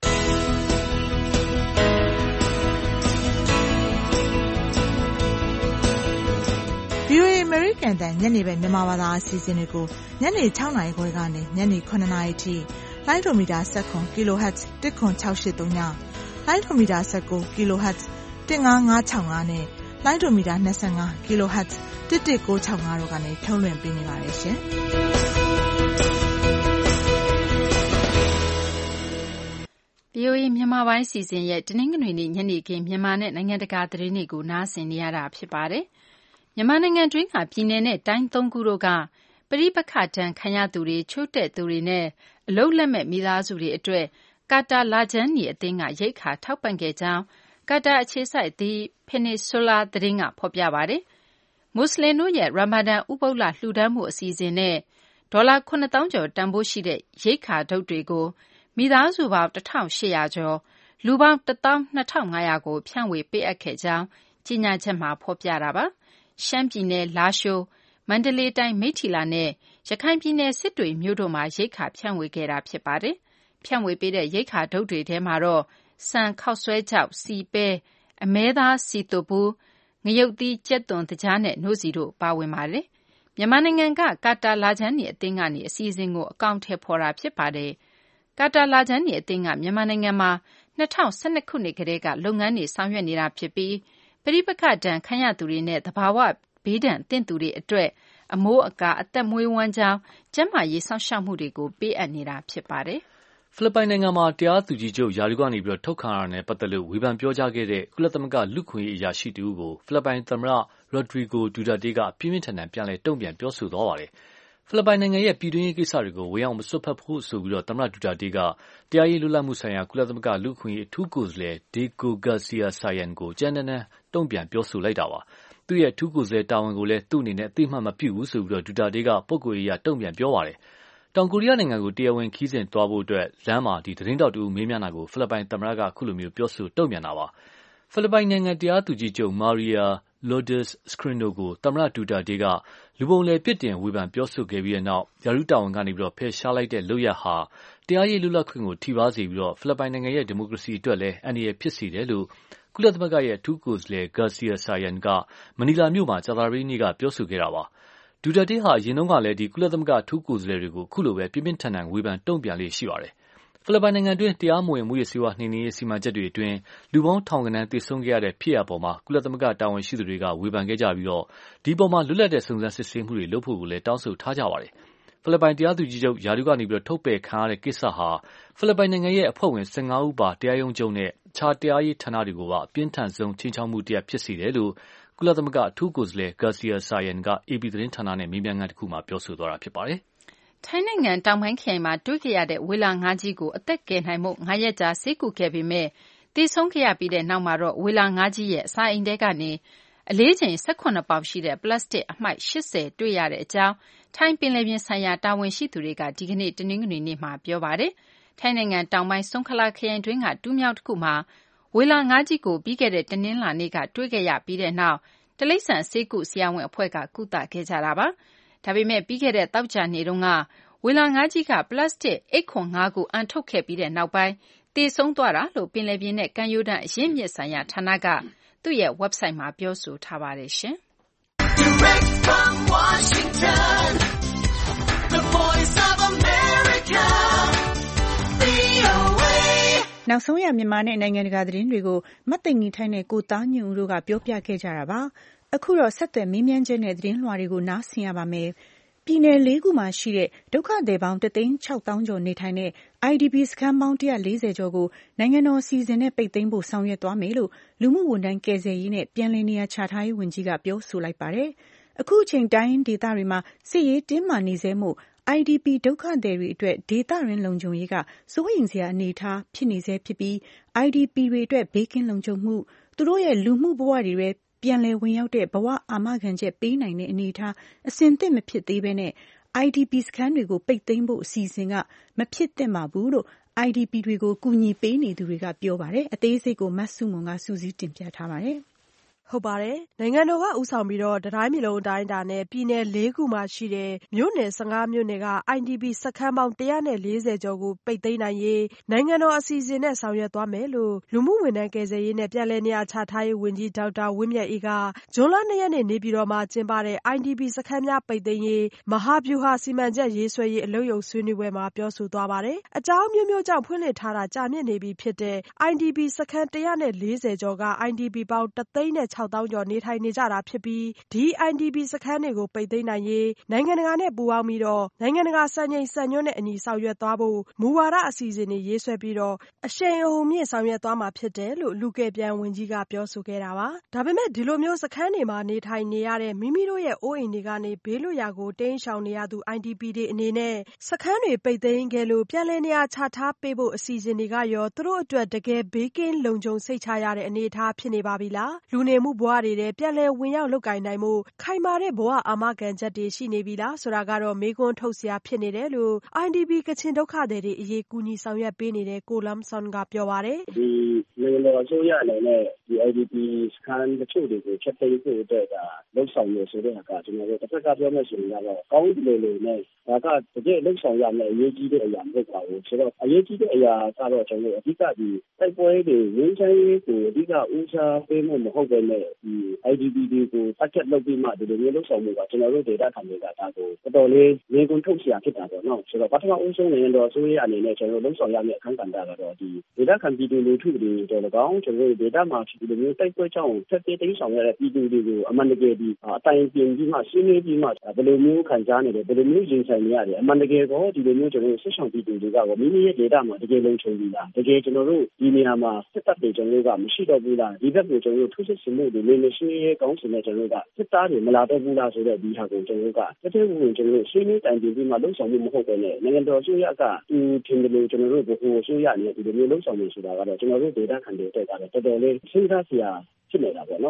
V O A အမေရိကန်တန်ညနေပဲမြန်မာဘာသာအစီအစဉ်တွေကိုညနေ၆နာရီခွဲကနေညနေ၇နာရီထိလိုင်းဒိုမီတာ၁၇ kHz ၁ခွန်၆၈၃ညလိုင်းဒိုမီတာ၁၉ kHz ၁၅၅၆၅နဲ့လိုင်းဒိုမီတာ၂၅ kHz ၁၁၉၆၅တို့ကနေထုတ်လွှင့်ပေးနေပါတယ်ရှင်။ V O A မြန်မာပိုင်းစီစဉ်ရဲ့တနင်္ဂနွေနေ့ညနေခင်းမြန်မာနဲ့နိုင်ငံတကာသတင်းတွေကိုနားဆင်နေရတာဖြစ်ပါတယ်။မြန်မာနိုင်ငံတွင်းကပြည်내နဲ့တိုင်းသုံးခုတို့ကပဋိပက္ခဒဏ်ခံရသူတွေချို့တဲ့သူတွေနဲ့အလုတ်လက်မဲ့မိသားစုတွေအတွက်ကာတာလာဂျန်နီအသင်းကရိတ်ခါထောက်ပံ့ခဲ့ကြောင်းကာတာအခြေစိုက် The Peninsula သတင်းကဖော်ပြပါတယ်။မွတ်စလင်တို့ရဲ့ရာမာဒန်ဥပုသ်လလှူဒါန်းမှုအစီအစဉ်နဲ့ဒေါ်လာခုနှစ်သောင်းကျော်တန်ဖိုးရှိတဲ့ရိတ်ခါဒုတ်တွေကိုမိသားစုပေါင်း၁၈၀၀ကျော်လူပေါင်း၁သောင်း၂ထောင်၅ရာကိုဖြန့်ဝေပေးအပ်ခဲ့ကြောင်းကြေညာချက်မှာဖော်ပြတာပါ။ရှမ်းပြည်နယ်လားရှိုးမန္တလေးတိုင်းမိတ္ထီလာနဲ့ရခိုင်ပြည်နယ်စစ်တွေမြို့တို့မှာရိတ်ခါဖြန့်ဝေခဲ့တာဖြစ်ပါတယ်။ဖြန့်ဝေပေးတဲ့ရိတ်ခါဒုတ်တွေထဲမှာတော့ဆန်ခောက်ဆွဲကြောက်စီပဲအမဲသားစီတုပ်ဘူးငရုတ်သီးကြက်သွန်တကြားနဲ့နှုတ်စီတို့ပါဝင်ပါတယ်။မြန်မာနိုင်ငံကကာတာလာဂျန်နီအသင်းကနေအစီအစဉ်ကိုအကောင့်ထဲပေါ်တာဖြစ်ပါတယ်။ကာတာလာဂျန်နီအသင်းကမြန်မာနိုင်ငံမှာ၂၀၁၂ခုနှစ်ကတည်းကလုပ်ငန်းတွေဆောင်ရွက်နေတာဖြစ်ပြီးပဋိပက္ခဒဏ်ခံရသူတွေနဲ့သဘာဝဘေးဒဏ်သင့်သူတွေအတွက်အမိုးအကာအသက်မွေးဝမ်းကြောင်းကျန်းမာရေးစောင့်ရှောက်မှုတွေကိုပေးအပ်နေတာဖြစ်ပါတယ်။ဖိလစ်ပိုင်နိုင်ငံမှာတရားသူကြီးချုပ်ရာထူးကနေပြီးတော့ထုတ်ခံရတာနဲ့ပတ်သက်လို့ဝေဖန်ပြောကြားခဲ့တဲ့ကုလသမဂ္ဂလူ့ခွင့်ရေးအရာရှိတူကိုဖိလစ်ပိုင်သမ္မတရိုဒရီဂိုဒူတာတေးကပြင်းပြင်းထန်ထန်ပြန်လည်တုံ့ပြန်ပြောဆိုသွားပါတယ်။ဖိလစ်ပိုင်နိုင်ငံရဲ့ပြည်တွင်းရေးကိစ္စတွေကိုဝင်အောင်မစွက်ဖက်ဖို့ဆိုပြီးတော့သမ္မတဒူတာတေးကတရားရေးလွတ်လပ်မှုဆိုင်ရာကုလသမဂ္ဂလူ့ခွင့်ရေးအထူးကိုယ်စားလှယ်ဒေကိုဂါစီယာဆိုင်ယန်ကိုကြမ်းတမ်းတမ်းတုံ့ပြန်ပြောဆိုလိုက်တာပါ။သူ့ရဲ့အထူးကိုယ်စားလှယ်တာဝန်ကိုလည်းသူ့အနေနဲ့အသိမှတ်မပြုဘူးဆိုပြီးတော့ဒူတာတေးကပုဂ္ဂိုလ်ရေးအရတုံ့ပြန်ပြောပါတယ်။တောင်ကိုရီးယားနိုင်ငံကိုတရားဝင်ခီးစဉ်သွားဖို့အတွက်လမ်းမှာဒီသတင်းတောက်တူမေးမြန်းတာကိုဖိလစ်ပိုင်သမ္မတကအခုလိုမျိုးပြောဆိုတုံ့ပြန်တာပါ။ဖိလစ်ပိုင်နိုင်ငံတရားသူကြီးချုပ်မာရီယာလော်ဒက်စ်စခရင်နိုကိုသမ္မတဒူတာတေးကလူပုံလည်ပြစ်တင်ဝေဖန်ပြောဆိုခဲ့ပြီးတဲ့နောက်ယာရုတာဝန်ကနေဖယ်ရှားလိုက်တဲ့လုပ်ရပ်ဟာတရားရေးလွတ်လပ်ခွင့်ကိုထိပါးစေပြီးဖိလစ်ပိုင်နိုင်ငံရဲ့ဒီမိုကရေစီအတွက်လည်းအန္တရာယ်ဖြစ်စေတယ်လို့ကုလသမဂ္ဂရဲ့အထူးကိုယ်စားလှယ်ဂါစီယာဆာယန်ကမနီလာမြို့မှာကြာသပတေးနေ့ကပြောဆိုခဲ့တာပါဒူတာတေးဟာအရင်တုန်းကလည်းဒီကုလသမဂ္ဂအထူးကိုယ်စားလှယ်တွေကိုအခုလိုပဲပြင်းပြင်းထန်ထန်ဝေဖန်တုံ့ပြန်လေ့ရှိပါတယ်ဖိလစ်ပိုင်နိုင်ငံတွင်းတရားမဝင်မှုရစီဝါနှိမ်နင်းရေးစီမံချက်တွေအတွင်းလူပေါင်းထောင်ကနန်းသေဆုံးခဲ့ရတဲ့ဖြစ်ရပ်ပေါ်မှာကုလသမဂ္ဂတာဝန်ရှိသူတွေကဝေဖန်ခဲ့ကြပြီးတော့ဒီပေါ်မှာလွတ်လပ်တဲ့စုံစမ်းစစ်ဆေးမှုတွေလုပ်ဖို့ကိုလည်းတောင်းဆိုထားကြပါတယ်ဖိလစ်ပိုင်တရားသူကြီးချုပ်ယာရုကနေပြီးတော့ထုတ်ပယ်ခံရတဲ့ကိစ္စဟာဖိလစ်ပိုင်နိုင်ငံရဲ့အဖွဲ့ဝင်၁၅ဦးပါတရားရုံးချုပ်နဲ့ခြားတရားရေးဌာနတွေကိုပါအပြင်းထန်ဆုံးချင်းချောက်မှုတရားဖြစ်စေတယ်လို့ကုလသမဂ္ဂအထူးကိုယ်စားလှယ်ဂါစီယာဆာယန်က အေပီ သတင်းဌာနနဲ့မေးမြန်းခန်းတစ်ခုမှာပြောဆိုသွားတာဖြစ်ပါတယ်ထိုင်းနိုင်ငံတောင်ပိုင်းခရိုင်မှာတွေ့ခဲ့ရတဲ့ဝေလာငါးကြီးကိုအသက်ကယ်နိုင်မှုငါးရက်ကြာဆေးကုခဲ့ပေမဲ့သေဆုံးခဲ့ရပြီးတဲ့နောက်မှာတော့ဝေလာငါးကြီးရဲ့အစာအိမ်ထဲကနေအလေးချိန်၁၈ပေါင်ရှိတဲ့ပလတ်စတစ်အမှိုက်၈၀တွေ့ရတဲ့အကြောင်းထိုင်းပင်လယ်ပြင်ဆိုင်ရာတာဝန်ရှိသူတွေကဒီကနေ့တနင်္ဂနွေနေ့မှာပြောပါတယ်။ထိုင်းနိုင်ငံတောင်ပိုင်းဆွန်ခလာခရိုင်တွင်းကတူးမြောင်းတစ်ခုမှာဝေလာငါးကြီးကိုပြီးခဲ့တဲ့တနင်္လာနေ့ကတွေ့ခဲ့ရပြီးတဲ့နောက်တိရစ္ဆာန်ဆေးကုဆရာဝန်အဖွဲ့ကကုသခဲ့ကြတာပါ။ဒါပေမဲ့ပြီးခဲ့တဲ့သောကြာနေ့တုန်းကဝေလာငါးကြီးကပလတ်စတစ်အိတ်ခွန်ငါးခုအန်ထုတ်ခဲ့ပြီးတဲ့နောက်ပိုင်းသေဆုံးသွားတာလို့ပင်လယ်ပြင်နဲ့ကမ်းရိုးတန်းအရင်းမြစ်ဆိုင်ရာဌာနကသူ့ရဲ့ website မှာပြောဆိုထားပါတယ်ရှင်။ Direct from Washington, the Voice of America, ဗွီအိုအေနောက်ဆုံးရမြန်မာနဲ့နိုင်ငံတကာသတင်းတွေကိုမသိင်္ဂီထိုင်းနဲ့ကိုသားညွန့်ဦးတို့ကပြောပြခဲ့ကြတာပါ။အခုတော့ဆက်သွယ်မေးမြန်းချက်နဲ့သတင်းလွှာတွေကိုနားဆင်ရပါမယ်။ပြည်နယ်လေးခုမှာရှိတဲ့ဒုက္ခသည်ပေါင်းတသိန်းခြောက်သောင်းကျော်နေထိုင်တဲ့ အိုင်ဒီပီ စခန်းပေါင်း၁၄၀ကျော်ကိုနိုင်ငံတော်အစီအစဉ်နဲ့ပိတ်သိမ်းဖို့ဆောင်ရွက်သွားမယ်လို့လူမှုဝန်ထမ်းကယ်ဆယ်ရေးနဲ့ပြန်လည်နေရာချထားရေးဝန်ကြီးကပြောဆိုလိုက်ပါတယ်။အခုအချိန်တိုင်းဒေသတွေမှာစစ်ရေးတင်းမာနေဆဲမို့ အိုင်ဒီပီ ဒုက္ခသည်တွေအတွက်ဒေသရင်းလုံခြုံရေးကစိုးရိမ်စရာအနေအထားဖြစ်နေဆဲဖြစ်ပြီး အိုင်ဒီပီ တွေအတွက်ဘေးကင်းလုံခြုံမှုသူတို့ရဲ့လူမှုဘဝတွေပြန်လည်ဝင်ရောက်တဲ့ဘဝအာမခံချက်ပေးနိုင်တဲ့အနေအထားအဆင်သင့်မဖြစ်သေးဘဲနဲ့ အိုင်ဒီပီ စခန်းတွေကိုပိတ်သိမ်းဖို့အစီအစဉ်ကမဖြစ်သင့်ပါဘူးလို့ အိုင်ဒီပီ တွေကိုကူညီပေးနေသူတွေကပြောပါတယ်။အသေးစိတ်ကိုမဆုမွန်ကစုစည်းတင်ပြထားပါတယ်။ဟုတ်ပါတယ်။နိုင်ငံတော်ကဦးဆောင်ပြီးတော့တတိုင်းပြည်လုံးအတိုင်းအတာနဲ့ပြည်နယ်လေးခုမှာရှိတဲ့မြို့နယ်၁၅မြို့နယ်က အိုင်ဒီပီ စခန်းပေါင်း၁၄၀ကျော်ကိုပိတ်သိမ်းနိုင်ရေးနိုင်ငံတော်အစီအစဉ်နဲ့ဆောင်ရွက်သွားမယ်လို့လူမှုဝန်ထမ်းကယ်ဆယ်ရေးနဲ့ပြန်လည်နေရာချထားရေးဝန်ကြီးဒေါက်တာဝင်းမြတ်အေးကဇွန်လ၂ရက်နေ့နေပြည်တော်မှာကျင်းပတဲ့ အိုင်ဒီပီ စခန်းများပိတ်သိမ်းရေးမဟာဗျူဟာစီမံချက်ရေးဆွဲရေးအလုပ်ရုံဆွေးနွေးပွဲမှာပြောဆိုသွားပါတယ်။အကြောင်းမျိုးမျိုးကြောင့်ဖွင့်လှစ်ထားတာကြာမြင့်နေပြီဖြစ်တဲ့ အိုင်ဒီပီ စခန်း၁၄၀ကျော်က အိုင်ဒီပီ ပေါင်းတသိန်းနဲ့ခြောက်သောင်းကျော်နေထိုင်နေကြတာဖြစ်ပြီးဒီ အိုင်ဒီပီ စခန်းတွေကိုပိတ်သိမ်းနိုင်ရေးနိုင်ငံတကာနဲ့ပူးပေါင်းပြီးတော့နိုင်ငံတကာစံချိန်စံညွှန်းနဲ့အညီဆောင်ရွက်သွားဖို့မူဝါဒအစီအစဉ်တွေရေးဆွဲပြီးတော့အရှိန်အဟုန်မြင့်ဆောင်ရွက်သွားမှာဖြစ်တယ်လို့လူကယ်ပြန်ဝန်ကြီးကပြောဆိုခဲ့တာပါ။ဒါပေမဲ့ဒီလိုမျိုးစခန်းတွေမှာနေထိုင်နေရတဲ့မိမိတို့ရဲ့အိုးအိမ်တွေကနေဘေးလွတ်ရာကိုတိမ်းရှောင်နေရသူ အိုင်ဒီပီ တွေအနေနဲ့စခန်းတွေပိတ်သိမ်းခဲ့လို့ပြန်လည်နေရာချထားပေးဖို့အစီအစဉ်တွေကရောသူတို့အတွက်တကယ်ဘေးကင်းလုံခြုံစိတ်ချရတဲ့အနေအထားဖြစ်နေပါပြီလား။လူနေမှုဘဝတွေထဲပြန်လည်ဝင်ရောက်လုပ်ကိုင်နိုင်မှုခိုင်မာတဲ့ဘဝအာမခံချက်တွေရှိနေပြီလားဆိုတာကတော့မေးခွန်းထုတ်စရာဖြစ်နေတယ်လို့ အိုင်ဒီပီ ကချင်ဒုက္ခသည်တွေအရေးကူညီဆောင်ရွက်ပေးနေတဲ့ကိုလမ်ဆွန်ကပြောပါတယ်။ဒီနိုင်ငံတော်အစိုးရအနေနဲ့ဒီ အိုင်ဒီပီ စခန်းတချို့တွေကိုဖျက်သိမ်းဖို့အတွက်ကလှုပ်ဆောင်နေဆိုတဲ့အခါကျွန်တော်တို့တစ်ဖက်ကပြောမယ်ဆိုရင်ကတော့ကောင်းတယ်လို့နဲ့ဒါကတကယ်လှုပ်ဆောင်ရမယ့်အရေးကြီးတဲ့အရာမဟုတ်ပါဘူးဆိုတော့အရေးကြီးတဲ့အရာကတော့ကျွန်တော်တို့အဓိကဒီတိုက်ပွဲတွေငြိမ်းချမ်းရေးကိုအဓိကဦးစားပေးမှုမဟုတ်ဘဲနဲ့ဒီ အိုင်ဒီပီ တွေကိုပတ်သက်လုပ်ပြီးမှဒီလိုမျိုးလှုပ်ဆောင်မှုကကျွန်တော်တို့ဒေတာခံတွေကဒါကိုတော်တော်လေးငြင်းကွန်းထုတ်เสียဖြစ်တာပေါ့နော်ဆိုတော့ပထမဦးဆုံးနိုင်ငံတော်အစိုးရအနေနဲ့ကျွန်တော်တို့လှုပ်ဆောင်ရမယ့်အခန်းကဏ္ဍကတော့ဒီဒေတာခံပြည်သူလူထုတွေတော်တော်ကောင်းကျွန်တော်တို့ဒေတာမှာဒီလိုမျိုးတိုက်ပွဲကြောင့်ဖက်သေးတိမ်းဆောင်ရတဲ့ပြည်သူတွေကိုအမှန်တကယ်ဒီအတိုင်းပြင်ပြီးမှရှင်းလင်းပြီးမှဘယ်လိုမျိုးခံစားနေတယ်ဘယ်လိုမျိုးရင်ဆိုင်နေရတယ်အမှန်တကယ်ကောဒီလိုမျိုးကျွန်တော်တို့ဆက်ဆောင်ပြည်သူတွေကမိမိရဲ့ဒေတာမှာတကယ်လုံခြုံပြီးလားတကယ်ကျွန်တော်တို့ဒီနေရာမှာစစ်တပ်တွေကျွန်တော်တို့ကမရှိတော့ဘူးလားဒီဘက်ကိုကျွန်တော်တို့ထုစစ်စမှုတွေနေနေရှင်းရေးကောင်းစင်နဲ့ကျွန်တော်တို့ကစစ်သားတွေမလာတော့ဘူးလားဆိုတော့ဒီဟာကိုကျွန်တော်တို့ကတကယ်ကိုကျွန်တော်တို့ရှင်းလင်းတိုင်ပြင်ပြီးမှလုံဆောင်မှုမဟုတ်ဘဲနဲ့နိုင်ငံတော်အစိုးရကဒီထင်တယ်လို့ကျွန်တော်တို့ဘိုးအစိုးရအနေနဲ့ဒီလိုမျိုးလုံဆောင်နေဆိုတာကတော့ကျွန်တော်တို့ဒေတာခံတွေတက်တာတော့တော်တော်လေးစဉ်းစားစရာဖြစ်နေတာပေါ့နော်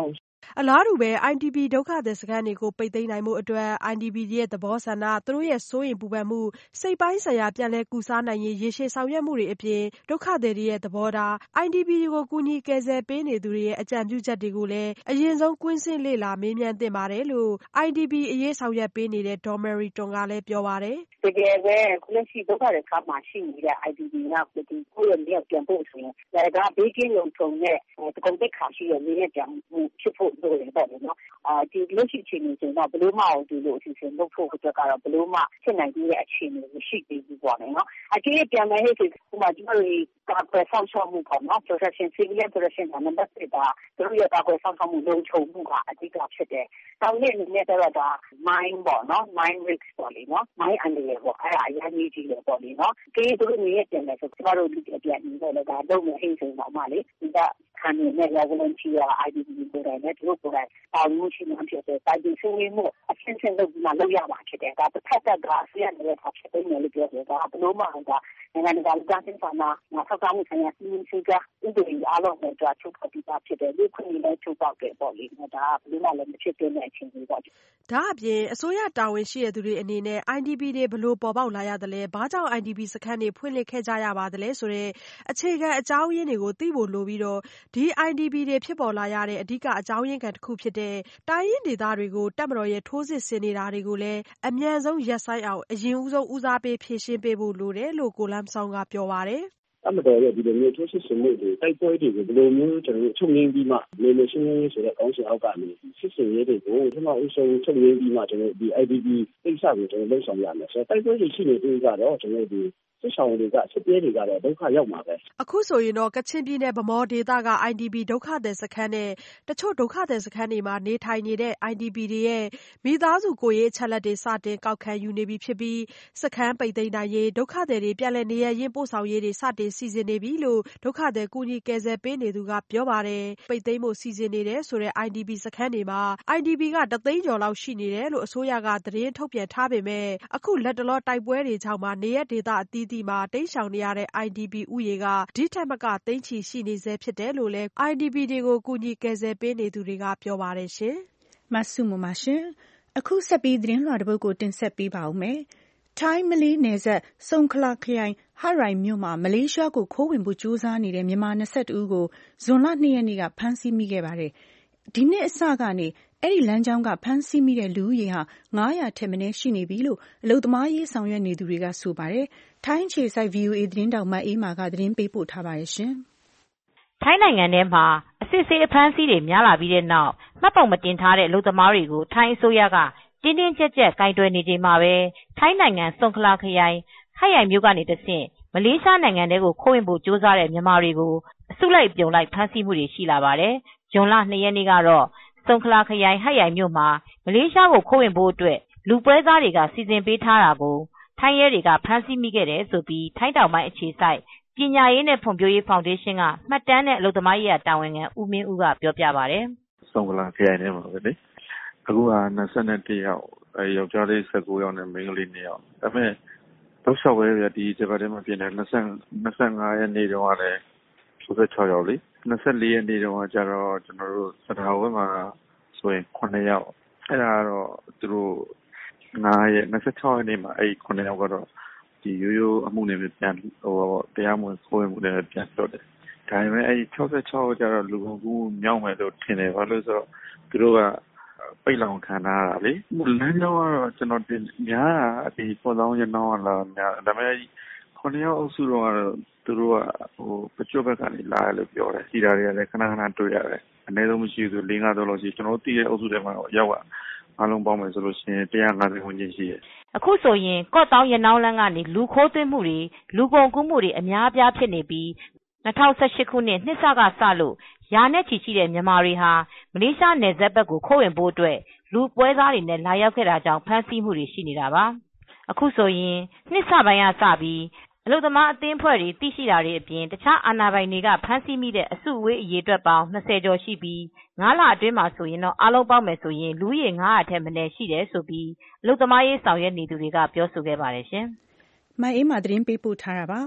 အလားတူပဲ အိုင်ဒီပီ ဒုက္ခသည်စခန်းတွေကိုပိတ်သိမ်းနိုင်ဖို့အတွက် အိုင်ဒီပီတွေရဲ့သဘောဆန္ဒ၊သူတို့ရဲ့စိုးရိမ်ပူပန်မှု၊စိတ်ပိုင်းဆိုင်ရာပြန်လည်ကုစားနိုင်ရေးရေရှည်ဆောင်ရွက်မှုတွေအပြင် ဒုက္ခသည်တွေရဲ့သဘောထား၊ အိုင်ဒီပီတွေကိုကူညီကယ်ဆယ်ပေးနေသူတွေရဲ့အကြံပြုချက်တွေကိုလည်းအရင်ဆုံးကွင်းဆင်းလေ့လာမေးမြန်းသင့်ပါတယ်လို့ အိုင်ဒီပီအရေးဆောင်ရွက်ပေးနေတဲ့ဒေါ်မယ်ရီတွန်ကလည်းပြောပါတယ်။တကယ်ပဲခုလက်ရှိဒုက္ခသည်စခန်းမှာရှိနေတဲ့ အိုင်ဒီပီကကိုယ့်ရဲ့နေရာပြန်ဖို့ဆိုရင်ဒါကဘေးကင်းလုံခြုံတဲ့တကုံတိတ်ခါရှိတဲ့နေရာပြန်မှုဖြစ်ဖို့လိုတယ်ပေါ့နော်။အာဒီလက်ရှိအခြေအနေဆိုတော့ဘလို့မအောင်ဒီလိုအစီအစဉ်လုပ်ဖို့အတွက်ကတော့ဘလို့မှဖြစ်နိုင်တဲ့အခြေအနေမရှိသေးဘူးပေါ့နော်။အကြည့်ပြန်မယ်ဟဲ့ဒီမှာဒီလိုကာကွယ်ဆောင်ရှောက်မှုပေါ့နော် protection civilian protection ကနံပါတ်တစ်ကသူတို့ရဲ့ကာကွယ်ဆောင်ရှောက်မှုလုံခြုံမှုကအဓိကဖြစ်တယ်။တောင်းတဲ့အနေနဲ့တော့ဒါ mine ပေါ့နော် mine risk ပေါ့လေနော် mine အန္တရာယ်ပေါ့အဲ့ဒါအရင်ကြီးကြီးတယ်ပေါ့လေနော်။ဒီသူတို့နေရပြန်တယ်ဆိုကျမတို့ဒီပြန်ပြီးတော့လည်းဒါလုပ်မယ်ဟိဆိုတော့မှလေဒီကခံနေတဲ့ volunteer အိုင်ဒီပီကိုယ်တိုင်နဲ့သူတို့ကိုယ်တိုင်ပါဝင်မှုရှိမှဖြစ်တယ်။တိုင်ပြီးဆွေးနွေးမှုအဆင့်ဆင့်လုပ်ပြီးမှလုပ်ရမှာဖြစ်တယ်။ဒါတစ်ဖက်သက်ကအစီအစဉ်တွေဖြစ်ဖြစ်နေလို့ပြောတယ်ဒါဘလို့မှဒါနိုင်ငံတကာလူသားချင်းစာနာထောက်ထားမှုဆိုင်ရာစီမံစည်းကမ်းဥပဒေအားလုံးနဲ့ကြာချုပ်ပြီးသားဖြစ်တယ်။ဒီခွင့်အရေးလည်းချုပ်ပေါက်တယ်ပေါ့လေ။ဒါကဘလို့မှလည်းမဖြစ်တဲ့အခြေအနေပေါ့။ဒါအပြင်အစိုးရတာဝန်ရှိတဲ့သူတွေအနေနဲ့ အိုင်ဒီပီ တွေဘလို့ပေါ်ပေါက်လာရသလဲ။ဘာကြောင့် အိုင်ဒီပီ စခန်းတွေဖွင့်လှစ်ခဲ့ကြရပါသလဲဆိုတဲ့အခြေခံအကြောင်းရင်းတွေကိုသိဖို့လိုပြီးတော့ဒီ အိုင်ဒီပီ တွေဖြစ်ပေါ်လာရတဲ့အဓိကအကြောင်းရင်းခံတစ်ခုဖြစ်တဲ့တိုင်းရင်းဒေသတွေကိုတပ်မတော်ရဲ့ထိုးစစ်ဆင်နေတာတွေကိုလည်းအမြန်ဆုံးရပ်ဆိုင်းအောင်အရင်ဦးဆုံးဦးစားပေးဖြေရှင်းပေးဖို့လိုတယ်လို့ကိုလမ်ဆောင်ကပြောပါတယ်။အမှန်တော့ဒီလိုမျိုးထိုးစစ်ဆင်မှုတွေတိုက်ပွဲတွေကိုဘယ်လိုမျိုးကျွန်တော်တို့ချုပ်ငင်းပြီးမှလေလေရှင်းရှင်းဆိုတဲ့ကောင်းစဉ်အောက်ကနေစစ်စင်ရေးတွေကိုထမအောင်ဆုံးချုပ်ငင်းပြီးမှကျွန်တော်ဒီ အိုင်ဒီပီ ကိစ္စကိုကျွန်တော်လုပ်ဆောင်ရမယ်ဆိုတော့တိုက်ပွဲတွေရှိနေသေးကတော့ကျွန်တော်ဒီစစ်ဆောင်တွေကစစ်ပြေးတွေကတော့ဒုက္ခရောက်မှာပဲအခုဆိုရင်တော့ကချင်ပြည်နယ်ဗမော်ဒေသက အိုင်ဒီပီ ဒုက္ခသည်စခန်းနဲ့တချို့ဒုက္ခသည်စခန်းတွေမှာနေထိုင်နေတဲ့ အိုင်ဒီပီ တွေရဲ့မိသားစုကိုယ်ရေးအချက်အလက်တွေစတင်ကောက်ခံယူနေပြီဖြစ်ပြီးစခန်းပိတ်သိမ်းနိုင်ရေးဒုက္ခသည်တွေပြန်လည်နေရပ်ရင်းပို့ဆောင်ရေးတွေစတင်စီစဉ်နေပြီလို့ဒုက္ခသည်ကူညီကယ်ဆယ်ပေးနေသူကပြောပါတယ်ပိတ်သိမ်းဖို့စီစဉ်နေတယ်ဆိုတဲ့ အိုင်ဒီပီ စခန်းတွေမှာ အိုင်ဒီပီ ကတသိန်းကျော်လောက်ရှိနေတယ်လို့အစိုးရကသတင်းထုတ်ပြန်ထားပေမဲ့အခုလက်တလောတိုက်ပွဲတွေကြောင့်နေရပ်ဒေသအသီးသီးမှာတိမ်းရှောင်နေရတဲ့ အိုင်ဒီပီ ဦးရေကဒီထက်မကသိန်းချီရှိနေဆဲဖြစ်တယ်လို့လည်း အိုင်ဒီပီ တွေကိုကူညီကယ်ဆယ်ပေးနေသူတွေကပြောပါတယ်ရှင်။မဆုမမရှင်အခုဆက်ပြီးသတင်းလွှာတစ်ပုဒ်ကိုတင်ဆက်ပေးပါဦးမယ်။ထိုင်းမလေးနယ်စပ်ဆုံခလာခရိုင်ဟရိုင်မြို့မှာမလေးရှားကိုခိုးဝင်ဖို့ကြိုးစားနေတဲ့မြန်မာ၂၁ဦးကိုဇွန်လ၂ရက်နေ့ကဖမ်းဆီးမိခဲ့ပါတယ်။ဒီနှစ်အစကနေအဲ့ဒီလမ်းကြောင်းကဖမ်းဆီးမိတဲ့လူဦးရေဟာငါးရာထက်မနည်းရှိနေပြီလို့အလုပ်သမားရေးဆောင်ရွက်နေသူတွေကဆိုပါတယ်။ထိုင်းခြေစိုက် ဗီအိုအေ သတင်းတောက်မအေးမာကသတင်းပေးပို့ထားပါတယ်ရှင်။ထိုင်းနိုင်ငံထဲမှာအစစ်ဆေးအဖမ်းဆီးတွေများလာပြီးတဲ့နောက်မှတ်ပုံမတင်ထားတဲ့အလုပ်သမားတွေကိုထိုင်းအစိုးရကတင်းတင်းကြပ်ကြပ်ကိုင်တွယ်နေချိန်မှာပဲထိုင်းနိုင်ငံဆုံခလာခရိုင်ဟတ်ရိုင်မြို့ကနေတဆင့်မလေးရှားနိုင်ငံထဲကိုခိုးဝင်ဖို့ကြိုးစားတဲ့မြန်မာတွေကိုအစုလိုက်ပြုံလိုက်ဖမ်းဆီးမှုတွေရှိလာပါတယ်။ဇွန်လ၂ရက်နေ့ကတော့ဆုံခလာခရိုင်ဟတ်ရိုင်မြို့မှာမလေးရှားကိုခိုးဝင်ဖို့အတွက်လူပွဲစားတွေကစီစဉ်ပေးထားတာကိုထိုင်းရဲတွေကဖမ်းဆီးမိခဲ့တယ်ဆိုပြီးထိုင်းတောင်ပိုင်းအခြေစိုက်ပညာရေးနဲ့ဖွံ့ဖြိုးရေးဖောင်ဒေးရှင်းကမှတ်တမ်းနဲ့အလုပ်သမားရေးတာဝန်ခံဦးမင်းဦးကပြောပြပါတယ်။ဆုံခလာခရိုင်ထဲမှာပဲလေအခုက၂၁ယောက်အဲယောက်ျားလေး၁၉ယောက်နဲ့မိန်းကလေး၂ယောက်ဒါပေမဲ့တော့လျှောက်ပဲဗျဒီဂျပန်ထဲမှာပြင်တယ်၂၅ရက်နေ့တုန်းကလည်း၆၆ယောက်လေ၂၄ရက်နေ့တုန်းကကျတော့ကျွန်တော်တို့စတာဝဲမှာဆိုရင်9ယောက်အဲ့ဒါကတော့သူတို့9ရက်၂၆ရက်နေ့မှာအဲ့9ယောက်ကတော့ဒီရိုးရိုးအမှုနဲ့ပြန်ဟိုတရားမဝင်ခိုးဝင်မှုနဲ့ပြန်လွတ်တယ်ဒါပေမဲ့အဲ့၆၆ယောက်ကျတော့လူကုန်ကူးမြောက်မယ်လို့ထင်တယ်ဘာလို့ဆိုတော့သူတို့ကပိတ်လောင်ခံရတာလေလမ်းကြောင်းကတော့ကျွန်တော်တင်များတာဒီပေါ်ဆောင်ရနောင်းလာများဒါပေမဲ့9ယောက်အုပ်စုတော့ကတော့သူတို့ကဟိုပကြွဘက်ကနေလာရလို့ပြောတယ်စီတာတွေကလည်းခဏခဏတွေ့ရတယ်အနည်းဆုံးမရှိဘူး၄-၅တော့လို့ရှိကျွန်တော်တို့တည်တဲ့အုပ်စုထဲမှာရောက်ကအားလုံးပေါင်းမယ်ဆိုလို့ရှိရင်၁၅၀ဝန်းကျင်ရှိတယ်အခုဆိုရင်ကော့တောင်းရနောင်းလန်းကနေလူခိုးသွင်းမှုတွေလူကုန်ကူးမှုတွေအများအပြားဖြစ်နေပြီး၂၀၁၈ခုနှစ်နှစ်စကစလို့ရာနဲ့ချီရှိတဲ့မြန်မာတွေဟာမလေးရှားနယ်စပ်ဘက်ကိုခိုးဝင်ဖို့အတွက်လူပွဲစားတွေနဲ့လာရောက်ခဲ့တာကြောင့်ဖမ်းဆီးမှုတွေရှိနေတာပါအခုဆိုရင်နှစ်စပိုင်းကစပြီးအလုပ်သမားအသင်းဖွဲ့တွေသိရှိတာတွေအပြင်တခြားအာဏာပိုင်တွေကဖမ်းဆီးမိတဲ့အစုအဝေးအရေအတွက်ပေါင်း၂၀ကျော်ရှိပြီး၅လအတွင်းမှာဆိုရင်တော့အားလုံးပေါင်းမယ်ဆိုရင်လူဦးရေ၅ရာထက်မနည်းရှိတယ်ဆိုပြီးအလုပ်သမားရေးဆောင်ရွက်နေသူတွေကပြောဆိုခဲ့ပါတယ်ရှင်။မအေးမာသတင်းပေးပို့ထားတာပါ။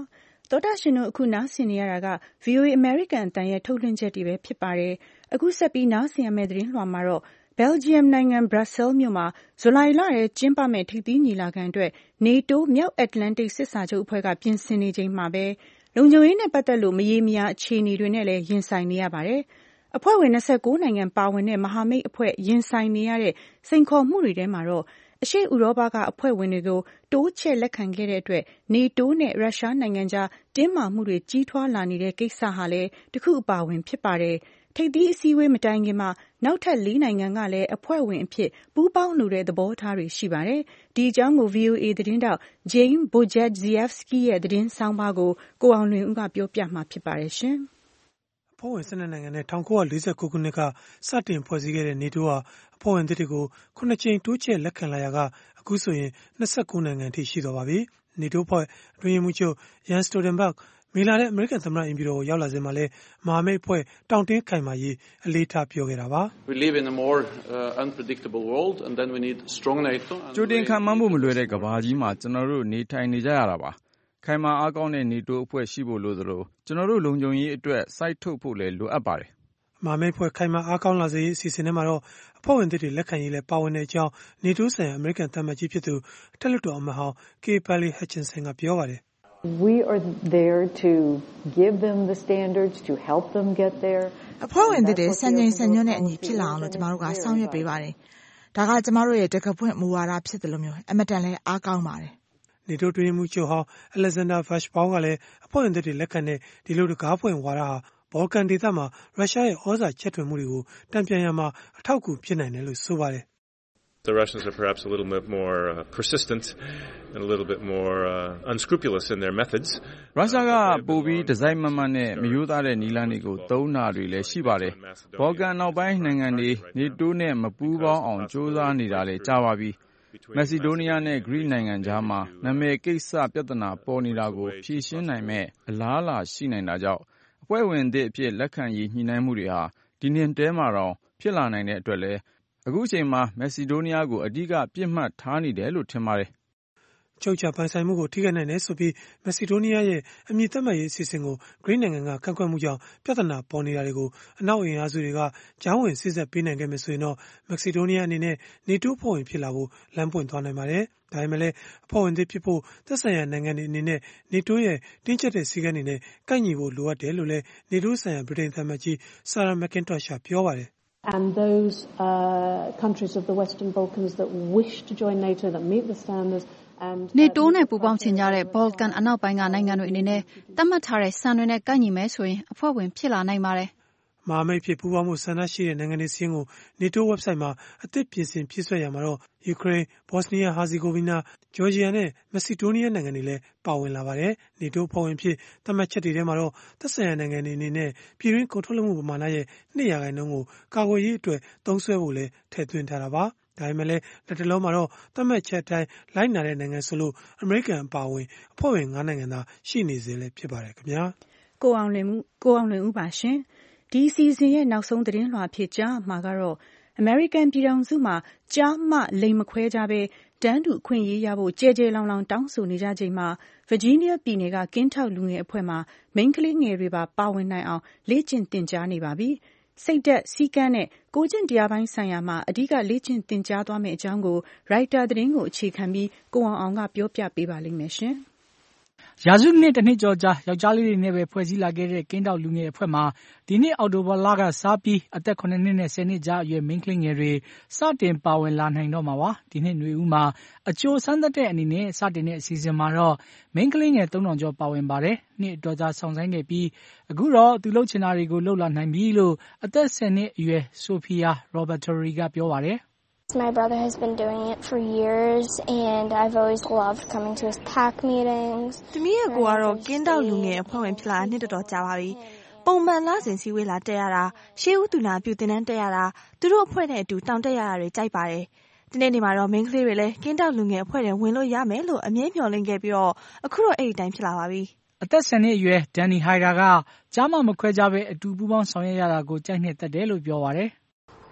သောတာရှင်တို့အခုနားဆင်နေရတာက ဗွီအိုအေ အမေရိကန်အသံရဲ့ထုတ်လွှင့်ချက်တွေပဲဖြစ်ပါတယ်။အခုဆက်ပြီးနားဆင်ရမယ့်သတင်းလွှာမှာတော့ဘယ်လ်ဂျီယမ်နိုင်ငံဘရပ်ဆဲလ်မြို့မှာဇူလိုင်လထဲကျင်းပမယ့်ထိပ်သီးညီလာခံအတွက်နေတိုးမြောက်အတ္တလန္တိတ်စစ်စာချုပ်အဖွဲ့ကပြင်ဆင်နေချိန်မှာပဲလုံခြုံရေးနဲ့ပတ်သက်လို့မရေမရာအခြေအနေတွေနဲ့လည်းရင်ဆိုင်နေရပါတယ်။အဖွဲ့ဝင်၂၉နိုင်ငံပါဝင်တဲ့မဟာမိတ်အဖွဲ့ရင်ဆိုင်နေရတဲ့စိန်ခေါ်မှုတွေထဲမှာတော့အရှေ့ဥရောပကအဖွဲ့ဝင်တွေကိုတိုးချဲ့လက်ခံခဲ့တဲ့အတွက်နေတိုးနဲ့ရုရှားနိုင်ငံကြားတင်းမာမှုတွေကြီးထွားလာနေတဲ့ကိစ္စဟာလည်းတစ်ခုအပါအဝင်ဖြစ်ပါတယ်။ထိပ်သီးအစည်းအဝေးမတိုင်ခင်မှာနောက်ထပ်လေးနိုင်ငံကလည်းအဖွဲ့ဝင်အဖြစ်ပူးပေါင်းလိုတဲ့သဘောထားတွေရှိပါတယ်။ဒီအကြောင်းကို ဗွီအိုအေ သတင်းတောက် Jane Bojedzierski ရဲ့သတင်းဆောင်းပါးကိုကိုအောင်လွင်ဦးကပြောပြမှာဖြစ်ပါတယ်ရှင်။အဖွဲ့ဝင်၁၂နိုင်ငံနဲ့၁၉၄၉ခုနှစ်ကစတင်ဖွဲ့စည်းခဲ့တဲ့နေတိုးဟာအဖွဲ့ဝင်သစ်တွေကိုခုနှစ်ကြိမ်တိုးချဲ့လက်ခံလာရာကအခုဆိုရင်၂၉နိုင်ငံထိရှိသွားပါပြီ။နေတိုးအဖွဲ့အတွင်းရေးမှူးချုပ် Jens Stoltenberg မေလထဲအမေရိကန်သမ္မတအိမ်ဖြူတော်ကိုရောက်လာစဉ်မှာလဲမဟာမိတ်အဖွဲ့တောင့်တင်းခိုင်မာရေးအလေးထားပြောခဲ့တာပါ။ We live in a more uh, unpredictable world and then we need strong NATO. ကြိုတင်ခံမှန်းဖို့မလွယ်တဲ့ကမ္ဘာကြီးမှာကျွန်တော်တို့နေထိုင်နေကြရတာပါ။ခိုင်မာအားကောင်းတဲ့နေတိုးအဖွဲ့ရှိဖို့လိုသလိုကျွန်တော်တို့လုံခြုံရေးအတွက်စိုက်ထုတ်ဖို့လည်းလိုအပ်ပါတယ်။မဟာမိတ်အဖွဲ့ခိုင်မာအားကောင်းလာစေရေးအစီအစဉ်ထဲမှာတော့အဖွဲ့ဝင်သစ်တွေလက်ခံရေးလည်းပါဝင်တဲ့အကြောင်းနေတိုးဆိုင်ရာအမေရိကန်သံအမတ်ကြီးဖြစ်သူအထက်လွှတ်တော်အမတ်ဟောင်း Kay Bailey Hutchinson ကပြောပါတယ် We are there to give them the standards to help them get there. အဖွဲ့ဝင်တွေစံချိန်စံညွှန်းနဲ့အညီဖြစ်လာအောင်လို့ကျမတို့ကဆောင်ရွက်ပေးပါတယ်။ဒါကကျမတို့ရဲ့တကပွင့်မူဝါဒဖြစ်တယ်လို့မျိုးအမတန်လဲအားကောင်းပါတယ်။နေတိုးတွင်မှုချုပ်ဟောင်း Alexander Vashbaum ကလည်းအဖွဲ့ဝင်တွေလက်ခံတဲ့ဒီလိုတကားဖွင့်ဝါဒဟာဘော်ကန်ဒေသမှာရုရှားရဲ့ဩဇာချက်ထွင်မှုတွေကိုတံပြန်ရမှာအထောက်အကူဖြစ်နိုင်တယ်လို့ဆိုပါတယ် The Russians are perhaps a little bit more uh, persistent and a little bit more uh, unscrupulous in their methods. ရုရှားကပိုပြီးဒီဇိုင်းမမှန်နဲ့မယိုးသားတဲ့နည်းလမ်းတွေကိုသုံးတာတွေလည်းရှိပါတယ်။ဘော်ကန်နောက်ပိုင်းနိုင်ငံတွေနေတိုးနဲ့မပူးပေါင်းအောင်ကြိုးစားနေတာလည်းကြာပါပြီ။မက်ဆီဒိုးနီးယားနဲ့ဂရိနိုင်ငံကြားမှာနာမည်ကိစ္စပြဿနာပေါ်နေတာကိုဖြေရှင်းနိုင်မဲ့အလားအလာရှိနိုင်တာကြောင့်အဖွဲ့ဝင်သစ်အဖြစ်လက်ခံရေးညှိနှိုင်းမှုတွေဟာဒီနှစ်တဲမှာတော့ဖြစ်လာနိုင်တဲ့အတွက်လည်းအခုချိန်မှာမက်ဆီဒိုးနီးယားကိုအဓိကပြစ်မှတ်ထားနေတယ်လို့ထင်ပါတယ်။ချုပ်ချပိုင်ဆိုင်မှုကိုထိခိုက်နိုင်တယ်ဆိုပြီးမက်ဆီဒိုးနီးယားရဲ့အမည်သတ်မှတ်ရေးအစီအစဉ်ကိုဂရိနိုင်ငံကကန့်ကွက်မှုကြောင့်ပြဿနာပေါ်နေတာတွေကိုအနောက်အင်အားစုတွေကကြားဝင်စစ်ဆက်ပေးနိုင်ခဲ့မယ်ဆိုရင်တော့မက်ဆီဒိုးနီးယားအနေနဲ့နေတိုးဖွဲ့ဝင်ဖြစ်လာဖို့လမ်းပွင့်သွားနိုင်ပါတယ်။ဒါပေမဲ့လည်းအဖွဲ့ဝင်သစ်ဖြစ်ဖို့သက်ဆိုင်ရာနိုင်ငံတွေအနေနဲ့နေတိုးရဲ့တင်းကျပ်တဲ့စည်းကမ်းတွေနဲ့ကိုက်ညီဖို့လိုအပ်တယ်လို့လည်းနေတိုးဆိုင်ရာဗြိတိန်သံအမတ်ကြီး Sarah McIntosh ကပြောပါတယ် And those uh, countries of the Western Balkans that wish to join NATO, that meet the standards, and နေတိုးနဲ့ပူးပေါင်းချင်ကြတဲ့ Balkan အနောက်ပိုင်းကနိုင်ငံတွေအနေနဲ့သတ်မှတ်ထားတဲ့စံတွေနဲ့ကိုက်ညီမယ်ဆိုရင်အဖွဲ့ဝင်ဖြစ်လာနိုင်ပါတယ်။မဟာမိတ်ဖြစ်ပူးပေါင်းမှုဆန္ဒရှိတဲ့နိုင်ငံတွေစီးရင်ကို NATO website မှာအသစ်ပြင်ဆင်ဖြည့်စွက်ရမှာတော့ယူကရိန်း၊ဘော့စနီးယားဟာဇီဂိုဗီနာ၊ဂျော်ဂျီယာနဲ့မက်ဆီဒိုးနီးယားနိုင်ငံတွေလည်းပါဝင်လာပါတယ်။ NATOဖွဲ့ဝင်ဖြစ်သတ်မှတ်ချက်တွေထဲမှာတော့သက်ဆိုင်ရာနိုင်ငံတွေအနေနဲ့ပြည်တွင်းကုန်ထုတ်လုပ်မှုပမာဏရဲ့နှစ်ရာခိုင်နှုန်းကိုကာကွယ်ရေးအတွက်သုံးစွဲဖို့လည်းထည့်သွင်းထားတာပါ။ဒါပေမဲ့လည်းလက်တလုံးမှာတော့သတ်မှတ်ချက်အတိုင်းလိုက်နာတဲ့နိုင်ငံဆိုလို့အမေရိကန်အပါအဝင်အဖွဲ့ဝင်ငါးနိုင်ငံသာရှိနေစေလည်းဖြစ်ပါတယ်ခင်ဗျာ။ကိုအောင်လွင်ကိုအောင်လွင်ဦးပါရှင်။ဒီအစီအစဉ်ရဲ့နောက်ဆုံးသတင်းလွှာဖြစ်ကြမှာကတော့အမေရိကန်ပြည်ထောင်စုမှာကြားမှလိမ်မခွဲကြဘဲတန်းတူအခွင့်အရေးရဖို့ကြဲကြဲလောင်လောင်တောင်းဆိုနေကြချိန်မှာဗာဂျီးနီးယားပြည်နယ်ကကင်းထောက်လူငယ်အဖွဲ့မှာမိန်းကလေးငယ်တွေပါပါဝင်နိုင်အောင်လေ့ကျင့်သင်ကြားနေပါပြီ။စိတ်ဓာတ်စည်းကမ်းနဲ့ကိုယ်ကျင့်တရားပိုင်းဆိုင်ရာမှာအဓိကလေ့ကျင့်သင်ကြားသွားမယ့်အကြောင်းကိုရိုက်တာသတင်းကိုအခြေခံပြီးကိုအောင်အောင်ကပြောပြပေးပါလိမ့်မယ်ရှင်။ရာစုနှစ်တစ်နှစ်ကျော်ကြာယောက်ျားလေးတွေနဲ့ပဲဖွဲ့စည်းလာခဲ့တဲ့ကင်းတောက်လူငယ်အဖွဲ့မှာဒီနှစ်အောက်တိုဘာလကစားပြီးအသက်ခုနှစ်နှစ်နဲ့ဆယ်နှစ်ကြားအရွယ်မိန်းကလေးငယ်တွေစတင်ပါဝင်လာနိုင်တော့မှာပါဒီနှစ်နွေဦးမှာအကျိုးဆန်းသက်တဲ့အနေနဲ့စတင်တဲ့အစီအစဉ်မှာတော့မိန်းကလေးငယ်သုံးထောင်ကျော်ပါဝင်ပါတယ်နှစ်အတော်ကြာဆောင်ဆိုင်ခဲ့ပြီးအခုတော့သူလှုပ်ချင်တာတွေကိုလှုပ်လာနိုင်ပြီလို့အသက်ဆယ်နှစ်အရွယ်ဆိုဖီယာရောဘတ်တိုရီကပြောပါတယ် My brother has been doing it for years and I've always loved coming to his pack meetings. တမီးရဲ့ကိုကတော့ကင်းတောက်လူငယ်အဖွဲ့ဝင်ဖြစ်လာနှစ်တော်တော်ကြာပါပြီ။ပုံမှန်လားစဉ်စည်းဝေးလာတက်ရတာရှေးဦးသူနာပြုတင်တန်းတက်ရတာသူတို့အဖွဲ့နဲ့အတူတောင်တက်ရတာတွေကြိုက်ပါတယ်။ဒီနေ့နေမှာတော့မိန်းကလေးတွေလည်းကင်းတောက်လူငယ်အဖွဲ့တွေဝင်လို့ရမယ်လို့အမြဲမျှော်လင့်ခဲ့ပြီးတော့အခုတော့အဲ့ဒီတိုင်းဖြစ်လာပါပြီ။အသက်ဆယ်နှစ်အရွယ်ဒန်နီဟိုင်ဒါကကြားမမခွဲကြပဲအတူပူးပေါင်းဆောင်ရွက်ရတာကိုကြိုက်နှစ်သက်တယ်လို့ပြောပါတယ်။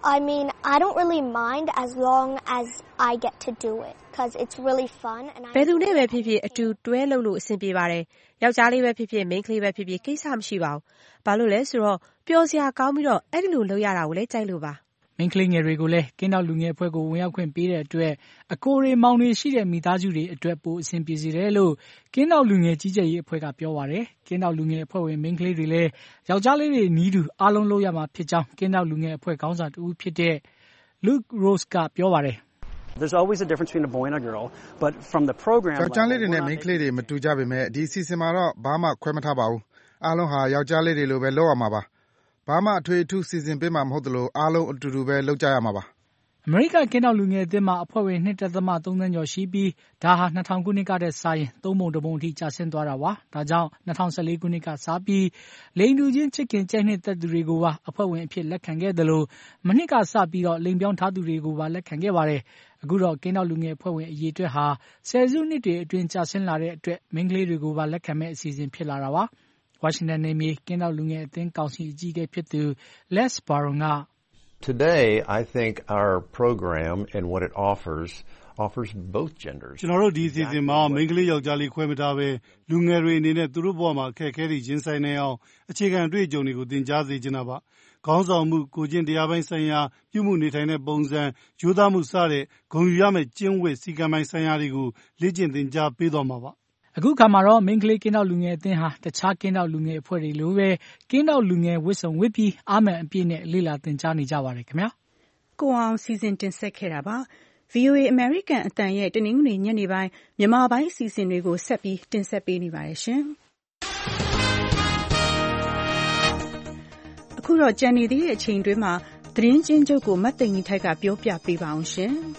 I mean, I don't really mind as long as I get to do it because it's really fun and I ဘယ်သူနဲ့ပဲဖြစ်ဖြစ်အတူတွဲလုပ်လို့အဆင်ပြေပါတယ်။ယောက်ျားလေးပဲဖြစ်ဖြစ်မိန်းကလေးပဲဖြစ်ဖြစ်ကိစ္စမရှိပါဘူး။ဘာလို့လဲဆိုတော့ပျော်စရာကောင်းပြီးတော့အဲ့ဒီလိုလုပ်ရတာကိုလည်းကြိုက်လို့ပါ။မိန်းကလေးငယ်တွေကိုလည်းကင်းနောက်လူငယ်အဖွဲ့ကိုဝင်ရောက်ခွင့်ပေးတဲ့အတွက်အကိုတွေမောင်တွေရှိတဲ့မိသားစုတွေအတွက်ပိုအဆင်ပြေစေတယ်လို့ကင်းနောက်လူငယ်ကြီးကြပ်ရေးအဖွဲ့ကပြောပါတယ်။ကင်းနောက်လူငယ်အဖွဲ့ဝင်မိန်းကလေးတွေလည်းယောက်ျားလေးတွေနီးတူအားလုံးလုပ်ရမှာဖြစ်ကြောင်းကင်းနောက်လူငယ်အဖွဲ့ခေါင်းဆောင်တဦးဖြစ်တဲ့ Luke Rose ကပြောပါတယ်။ There's always a difference between a boy and a girl, but from the program ယောက်ျားလေးတွေနဲ့မိန်းကလေးတွေမတူကြပေမဲ့ဒီအစီအစဉ်မှာတော့ဘာမှခွဲမထားပါဘူး။အားလုံးဟာယောက်ျားလေးတွေလိုပဲလုပ်ရမှာပါ။ဘာမှအထွေအထူးစီစဉ်ပေးမှာမဟုတ်သလိုအားလုံးအတူတူပဲလုပ်ကြရမှာပါ။အမေရိကန်ကင်းနောက်လူငယ်အသင်းမှာအဖွဲ့ဝင် နှစ် ဒသမ သုံး သန်းကျော်ရှိပြီးဒါဟာ၂၀၀၀ခုနှစ်ကတည်းကစာရင်သုံးပုံတစ်ပုံအထိကျဆင်းသွားတာပါ။ဒါကြောင့်၂၀၁၄ခုနှစ်ကစပြီးလိင်တူချင်းချစ်ခင်ကြိုက်နှစ်သက်သူတွေကိုပါအဖွဲ့ဝင်အဖြစ်လက်ခံခဲ့သလိုမနှစ်ကစပြီးတော့လိင်ပြောင်းထားသူတွေကိုပါလက်ခံခဲ့ပါတယ်။အခုတော့ကင်းနောက်လူငယ်အဖွဲ့ဝင်အရေးအတွက်ဟာဆယ်စုနှစ်တွေအတွင်းကျဆင်းလာတဲ့အတွက်မိန်းကလေးတွေကိုပါလက်ခံမဲ့အစီအစဉ်ဖြစ်လာတာပါ။ဝါရှင်တန်နယ်မြေကင်းနောက်လူငယ်အသင်းကောင်စီအကြီးအကဲဖြစ်သူ Les Baron က Today, I think our program and what it offers offers both genders. ကျွန်တော်တို့ဒီအစီအစဉ်မှာမိန်းကလေးယောက်ျားလေးခွဲမထားပဲလူငယ်တွေအနေနဲ့သူတို့ဘဝမှာအခက်အခဲတွေရင်ဆိုင်နေအောင်အခြေခံအတွေ့အကြုံတွေကိုသင်ကြားစေချင်တာပါ။ခေါင်းဆောင်မှုကိုကျင့်တရားပိုင်းဆိုင်ရာပြုမှုနေထိုင်တဲ့ပုံစံရိုးသားမှုစတဲ့ဂုဏ်ယူရမယ့်ကျင့်ဝတ်စည်းကမ်းပိုင်းဆိုင်ရာတွေကိုလေ့ကျင့်သင်ကြားပေးသွားမှာပါ။အခုခါမှာတော့မိန်းကလေးကင်းနောက်လူငယ်အသင်းဟာတခြားကင်းနောက်လူငယ်အဖွဲ့တွေလိုပဲကင်းနောက်လူငယ်ဝတ်စုံဝတ်ပြီးအားမှန်အပြည့်နဲ့လေ့လာသင်ကြားနေကြပါတယ်ခင်ဗျာ။ကိုအောင်စီစဉ်တင်ဆက်ခဲ့တာပါ။ဗီအိုအေ American အသံရဲ့တနင်္ဂနွေညနေပိုင်းမြန်မာပိုင်းအစီအစဉ်တွေကိုဆက်ပြီးတင်ဆက်ပေးနေပါတယ်ရှင်။အခုတော့ကြံနေသေးတဲ့အချိန်တွင်းမှာသတင်းချင်းချုပ်ကိုမတ်သိန်ကြီးထိုက်ကပြောပြပေးပါအောင်ရှင်။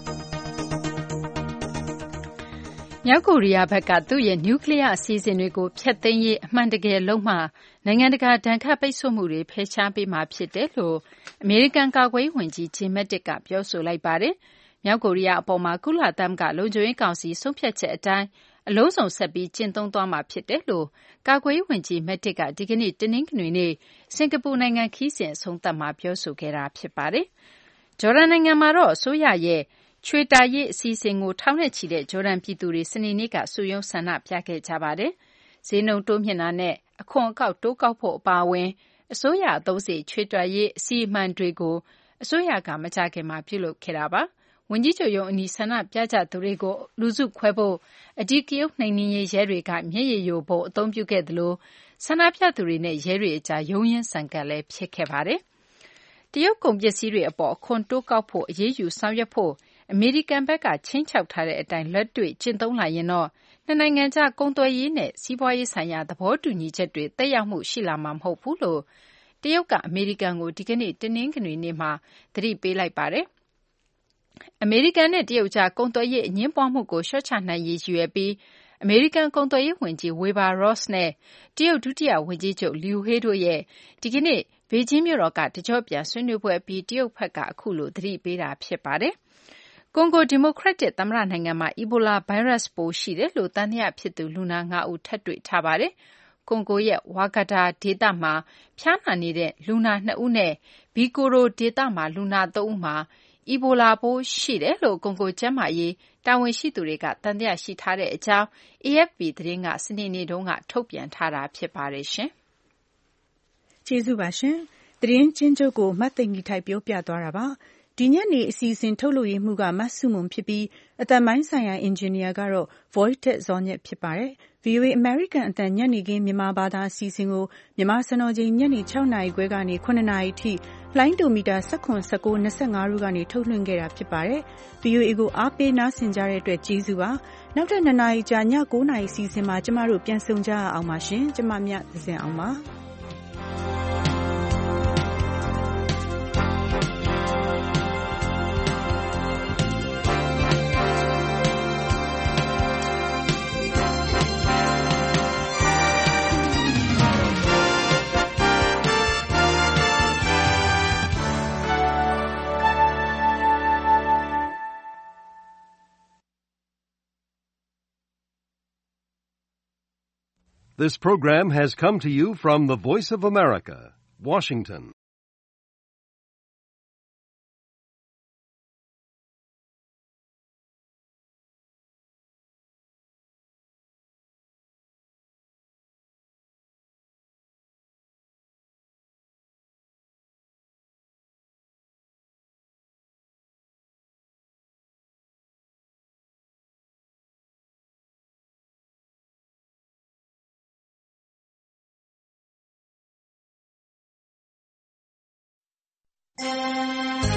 မြောက်ကိုရီးယားဘက်ကသူ့ရဲ့နျူကလ িয়ার အစီအစဉ်တွေကိုဖျက်သိမ်းရေးအမှန်တကယ်လုပ်မှနိုင်ငံတကာဒဏ်ခတ်ပိတ်ဆို့မှုတွေဖယ်ရှားပေးမှာဖြစ်တယ်လို့အမေရိကန်ကာကွယ်ရေးဝန်ကြီးဂျင်မက်တစ်ကပြောဆိုလိုက်ပါတယ်။မြောက်ကိုရီးယားအပေါ်မှာကုလသမဂ္ဂလုံခြုံရေးကောင်စီဆုံးဖြတ်ချက်အတိုင်းအလုံးစုံဆက်ပြီးကျင့်သုံးသွားမှာဖြစ်တယ်လို့ကာကွယ်ရေးဝန်ကြီးမက်တစ်ကဒီကနေ့တနင်္ဂနွေနေ့စင်ကာပူနိုင်ငံခီးစဉ်အဆုံးသတ်မှာပြောဆိုခဲ့တာဖြစ်ပါတယ်။ဂျော်ဒန်နိုင်ငံမှာတော့အစိုးရရဲ့ချွေတာရေးအစီအစဉ်ကိုထောင်နဲ့ချီတဲ့ဂျော်ဒန်ပြည်သူတွေစနေနေ့ကစုရုံးဆန္ဒပြခဲ့ကြပါတယ်။ဈေးနှုန်းတိုးမြင့်တာနဲ့အခွန်အကောက်တိုးကောက်ဖို့အပါအဝင်အစိုးရအသုံးစရိတ်ချွေတာရေးအစီအမံတွေကိုအစိုးရကမကြာခင်မှာပြုလုပ်ခဲ့တာပါ။ဝန်ကြီးချုပ်ရုံးအနီးဆန္ဒပြကြသူတွေကိုလူစုခွဲဖို့အဓိကရုဏ်းနှိမ်နင်းရေးရဲတွေကမျက်ရည်ယိုဗုံးအသုံးပြုခဲ့သလိုဆန္ဒပြသူတွေနဲ့ရဲတွေအကြားရုန်းရင်းဆန်ခတ်လည်းဖြစ်ခဲ့ပါတယ်။တရုတ်ကုန်ပစ္စည်းတွေအပေါ်အခွန်တိုးကောက်ဖို့အရေးယူဆောင်ရွက်ဖို့အမေရိကန်ဘက်ကခြိမ်းခြောက်ထားတဲ့အတိုင်းလက်တွေ့ကျင့်သုံးလာရင်တော့နှစ်နိုင်ငံကြားကုန်သွယ်ရေးနဲ့စီးပွားရေးဆိုင်ရာသဘောတူညီချက်တွေသက်ရောက်မှုရှိလာမှာမဟုတ်ဘူးလို့တရုတ်ကအမေရိကန်ကိုဒီကနေ့တနင်္ဂနွေနေ့မှာသတိပေးလိုက်ပါတယ်။အမေရိကန်နဲ့တရုတ်ကြားကုန်သွယ်ရေးအငြင်းပွားမှုကိုလျှော့ချနိုင်ရေးရည်ရွယ်ပြီးအမေရိကန်ကုန်သွယ်ရေးဝန်ကြီး Wilbur Ross နဲ့တရုတ်ဒုတိယဝန်ကြီးချုပ် Liu He တို့ရဲ့ဒီကနေ့ဘေကျင်းမြို့တော်ကတကြော့ပြန်ဆွေးနွေးပွဲအပြီးတရုတ်ဘက်ကအခုလိုသတိပေးတာဖြစ်ပါတယ်။ကွန်ဂိုဒီမိုကရက်တစ်သမ္မတနိုင်ငံမှာအီဘိုလာဗိုင်းရပ်စ်ပိုးရှိတယ်လို့သံသယဖြစ်သူလူနာငါးဦးထပ်တွေ့ထားပါတယ်။ကွန်ဂိုရဲ့ဝါဂဒါဒေသမှာဖျားနာနေတဲ့လူနာနှစ်ဦးနဲ့ဘီကိုရိုဒေသမှာလူနာသုံးဦးမှာအီဘိုလာပိုးရှိတယ်လို့ကွန်ဂိုကျန်းမာရေးတာဝန်ရှိသူတွေကသံသယရှိထားတဲ့အကြောင်း အေအက်ဖ်ပီ သတင်းကစနေနေ့တုန်းကထုတ်ပြန်ထားတာဖြစ်ပါတယ်ရှင်။ကျေးဇူးပါရှင်။သတင်းချင်းချုပ်ကိုမတ်သိန်ကြီးထိုက်ပြောပြသွားတာပါ။ဒီညနေအစီအစဉ်ထုတ်လုပ်ရေးမှုကမတ်စုမုံဖြစ်ပြီးအတန်ပိုင်းဆိုင်ရာအင်ဂျင်နီယာကတော့ Voited ဇော်ညက်ဖြစ်ပါတယ်။ ဗီအိုအေ American အတန်ညနေခင်းမြန်မာဘာသာအစီအစဉ်ကိုမြန်မာစံတော်ချိန်ညနေ၆နာရီခွဲကနေ၇နာရီထိလိုင်းဒိုမီတာ၁၇ ၁၉ ၂၅တို့ကနေထုတ်လွှင့်ခဲ့တာဖြစ်ပါတယ်။ ဗီအိုအေကိုအားပေးနားဆင်ကြတဲ့အတွက်ကျေးဇူးပါ။နောက်ထပ်၂နာရီကြာည၉နာရီအစီအစဉ်မှာကျမတို့ပြန်ဆုံကြရအောင်ပါရှင်။ကျမမြသဇင်အောင်ပါ။ This program has come to you from the Voice of America, Washington. ။